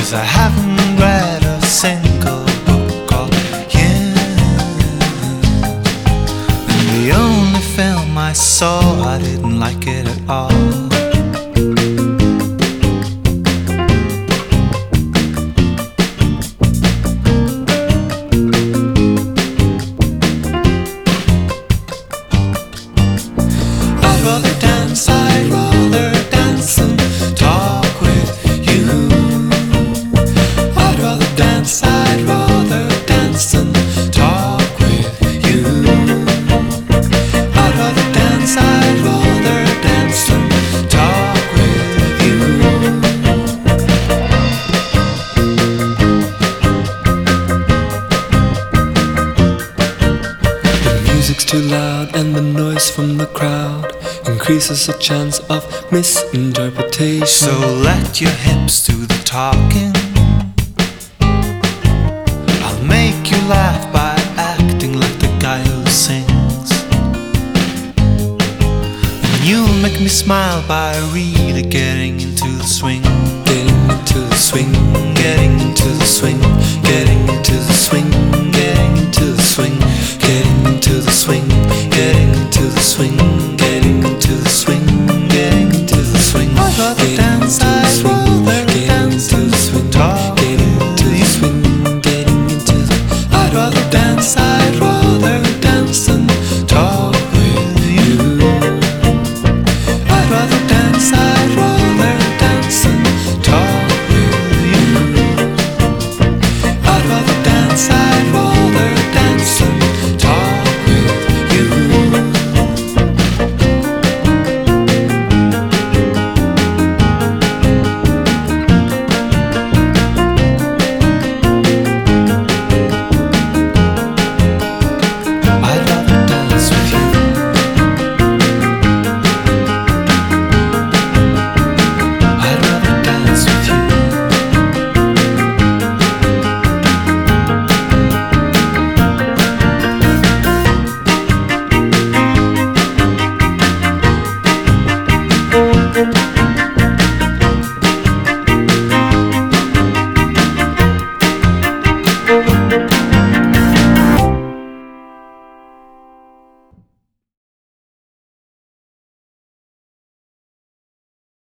'cause I haven't read a single book all year. And the only film I saw, I didn't like it at all. I'd rather dance and talk with you. I'd rather dance and talk with you. I'd rather dance and talk with you. The music's too loud and the noise from the crowd increases the chance of misinterpretation. So let your hips do the talking. I'll make you laugh by acting like the guy who sings. And you'll make me smile by really getting into the swing. Getting into the swing, getting into the swing, getting into the swing, getting into the swing, getting into the swing, getting into the swing, getting into the swing, getting into the swing. I'd rather dance.